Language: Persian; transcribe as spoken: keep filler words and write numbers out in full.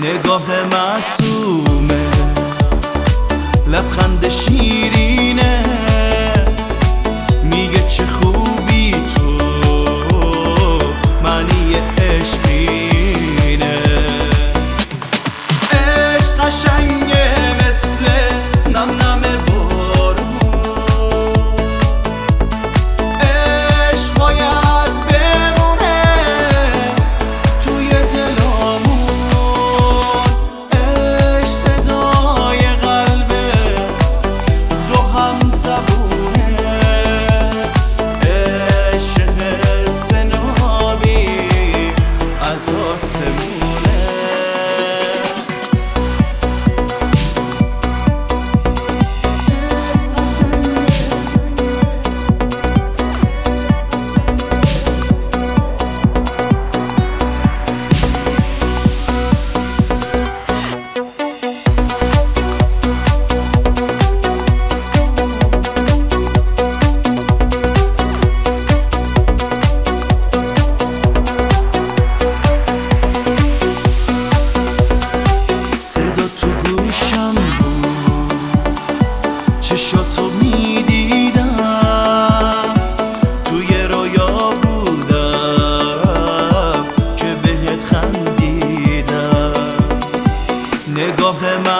نگاه معصومه، لبخند شیرینه، میگه چه خوبی تو، معنی عشقینه. عشق قشنگه مثل نم نم بارون، عشق باید بمونه توی دلامون. عشق صدای قلبه، دو هم زبونه، عشق حس نابی از آسمونه. چشاتو میدیدم، توی رویا بودم که بهت خندیدم. نگاه من